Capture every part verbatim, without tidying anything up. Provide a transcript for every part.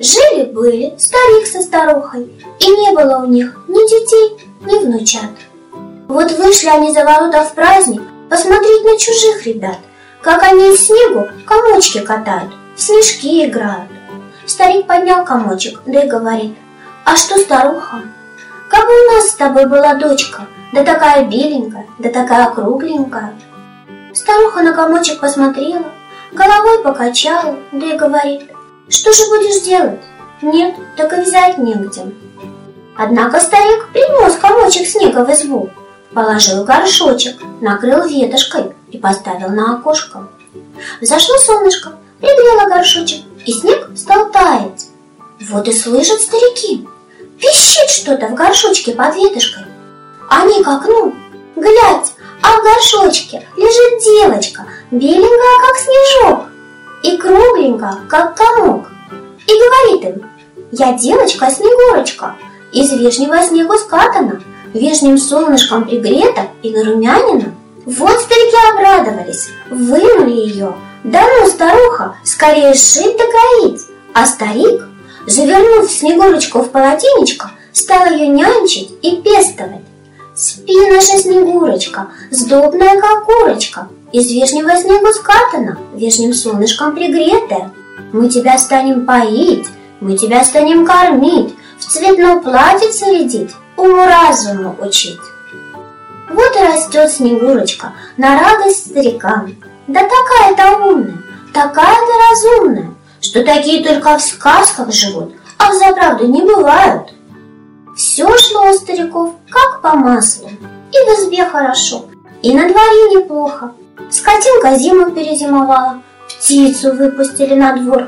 Жили-были старик со старухой, и не было у них ни детей, ни внучат. Вот вышли они за ворота в праздник посмотреть на чужих ребят, как они из снегу комочки катают, в снежки играют. Старик поднял комочек, да и говорит: а что, старуха, как бы у нас с тобой была дочка, да такая беленькая, да такая кругленькая. Старуха на комочек посмотрела, головой покачала, да и говорит: что же будешь делать? Нет, так и взять негде. Однако старик принес комочек снега в избу, положил горшочек, накрыл ветошкой и поставил на окошко. Взошло солнышко, пригрело горшочек, и снег стал таять. Вот и слышат старики: пищит что-то в горшочке под ветошкой. Они к окну: глядь, а в горшочке лежит девочка, беленькая, как снежок, и кругленькая, как комок. И говорит им: я девочка Снегурочка, из вешнего снегу скатана, вешним солнышком пригрета и нарумянина. Вот старики обрадовались, вынули ее. Да ну, старуха, скорее шить да кроить. А старик, завернув Снегурочку в полотенечко, стал ее нянчить и пестовать. Спи, наша Снегурочка, сдобная, как курочка, из вешнего снегу скатана, вешним солнышком пригретая. Мы тебя станем поить, мы тебя станем кормить, в цветном платьице рядить, уму-разуму учить. Вот и растет Снегурочка на радость старикам. Да такая-то умная, такая-то разумная, что такие только в сказках живут, а взаправду не бывают. Все шло у стариков как по маслу, и в избе хорошо, и на дворе неплохо. Скотинка зиму перезимовала, птицу выпустили на двор.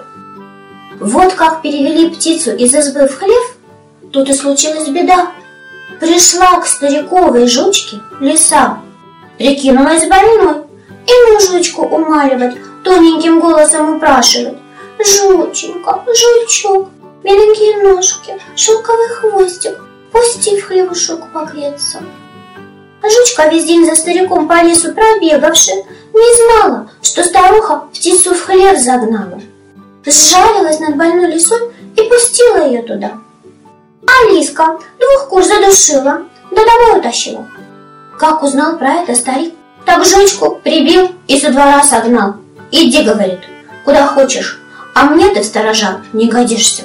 Вот как перевели птицу из избы в хлев, тут и случилась беда. Пришла к стариковой жучке лиса, прикинулась больной, и мужичку умаливать, тоненьким голосом упрашивать: жученька, жучок, беленькие ножки, шелковый хвостик, пусти в хлевушок погреться. Жучка весь день за стариком по лесу пробегавши, не знала, что старуха птицу в хлев загнала. Сжалилась над больной лисой и пустила ее туда. А лиска двух кур задушила, да домой утащила. Как узнал про это старик, так жучку прибил и со двора согнал. Иди, говорит, куда хочешь, а мне ты в сторожа не годишься.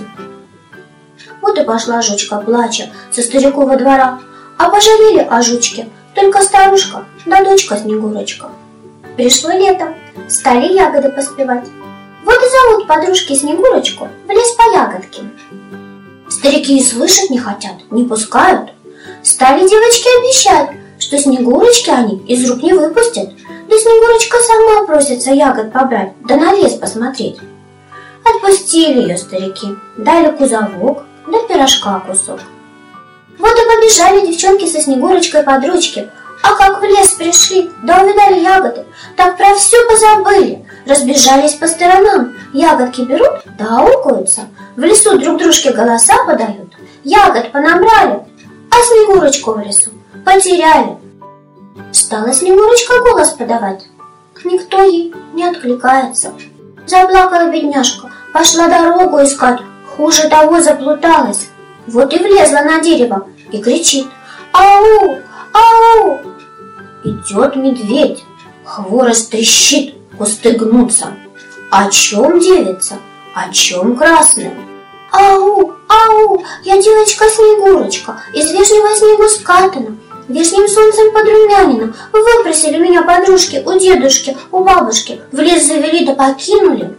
Вот и пошла жучка, плача, со старикова двора, а пожалели о жучке только старушка да дочка Снегурочка. Пришло лето, стали ягоды поспевать. Вот и зовут подружки Снегурочку в лес по ягодке. Старики и слышать не хотят, не пускают. Стали девочки обещать, что Снегурочки они из рук не выпустят. Да Снегурочка сама просится ягод побрать, да на лес посмотреть. Отпустили ее старики, дали кузовок, да пирожка кусок. Вот и побежали девчонки со Снегурочкой под ручки, а как в лес пришли, да увидали ягоды, так про все позабыли, разбежались по сторонам, ягодки берут, да аукаются, в лесу друг дружке голоса подают, ягод понабрали, а Снегурочку в лесу потеряли. Стала Снегурочка голос подавать, никто ей не откликается. Заплакала бедняжка, пошла дорогу искать, хуже того заплуталась. Вот и влезла на дерево и кричит: ау, ау! Идет медведь, хворост трещит, кусты гнутся. О чем девица, о чем красная? Ау, ау, я девочка Снегурочка, из вешнего снегу скатана, вешним солнцем подрумянина. Выпросили меня подружки у дедушки, у бабушки, в лес завели да покинули.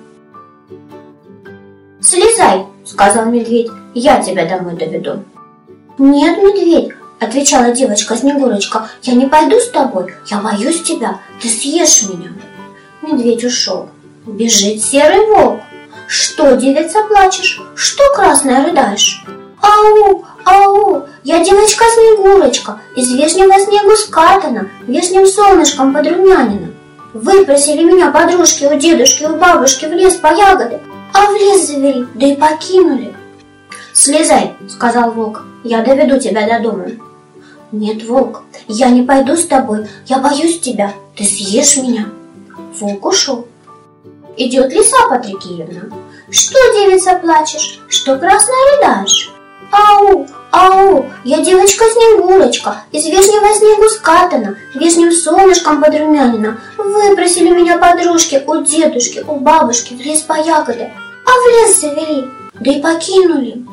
Слезай, сказал медведь, я тебя домой доведу. Нет, медведь, отвечала девочка Снегурочка, я не пойду с тобой, я боюсь тебя, ты съешь меня. Медведь ушел. Бежит серый волк. Что, девица, плачешь? Что, красная, рыдаешь? Ау, ау, я девочка Снегурочка, из вешнего снегу скатана, вешним солнышком подрумянина. Выпросили меня подружки у дедушки, у бабушки в лес по ягоды, а в лес завели, да и покинули. Слезай, сказал волк, я доведу тебя до дома. Нет, волк, я не пойду с тобой, я боюсь тебя, ты съешь меня. Волк ушел. идет лиса Патрикеевна. Что, девица, плачешь? Что красно рыдаешь? Ау, ау, я девочка Снегурочка, из вешнего снегу скатана, вешним солнышком подрумянина. Выпросили меня подружки у дедушки, у бабушки в лес по ягоды, а в лес завели, да и покинули.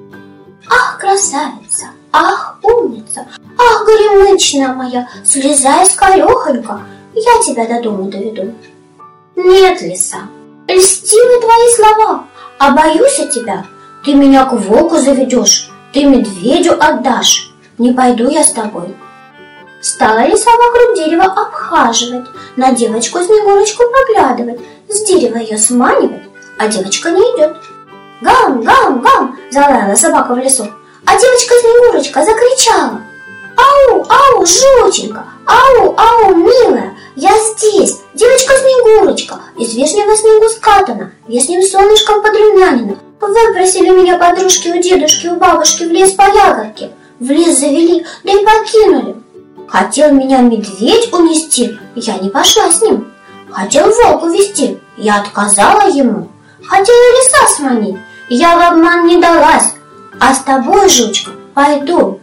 Ах, красавица, ах, умница, ах, горемычная моя, слезай скорехонько, я тебя до дома доведу. Нет, лиса, льстивы твои слова, а боюсь я тебя. Ты меня к волку заведешь, ты медведю отдашь, не пойду я с тобой. Стала лиса вокруг дерева обхаживать, на девочку Снегурочку поглядывать, с дерева ее сманивать, а девочка не идет. Гам, гам, гам, залаяла собака в лесу, а девочка Снегурочка закричала. Ау, ау, жученька, ау, ау, милая, я здесь, девочка Снегурочка, из вешнего снегу скатана, вешним солнышком подрумянина. Выпросили меня подружки у дедушки, у бабушки в лес по ягодке. В лес завели, да и покинули. Хотел меня медведь унести, я не пошла с ним. Хотел волк увести, я отказала ему. Хотела лиса сманить, я в обман не далась. А с тобой, жучка, пойду.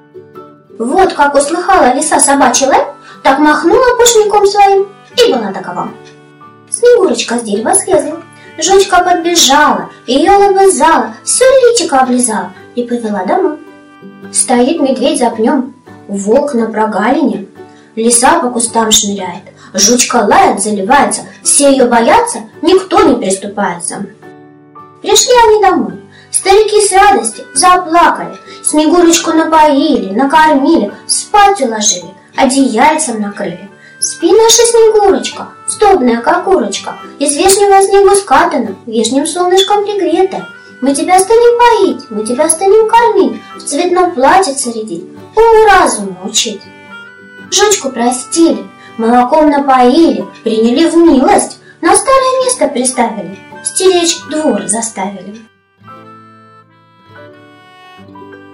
Вот как услыхала лиса собачий лай, так махнула пушником своим и была такова. Снегурочка с дерева слезла. Жучка подбежала, ее лобызала, все личико облизала и повела домой. Стоит медведь за пнем, волк на прогалине, лиса по кустам шныряет, жучка лает, заливается, все ее боятся, никто не приступается. Пришли они домой, старики с радости заплакали, Снегурочку напоили, накормили, спать уложили, одеяльцем накрыли. Спи, наша Снегурочка, сдобная как курочка, из вешнего снегу скатана, вешним солнышком пригретая. Мы тебя станем поить, мы тебя станем кормить, в цветном платьице рядить, уму-разуму учить. Жучку простили, молоком напоили, приняли в милость, на старое место приставили, стеречь двор заставили.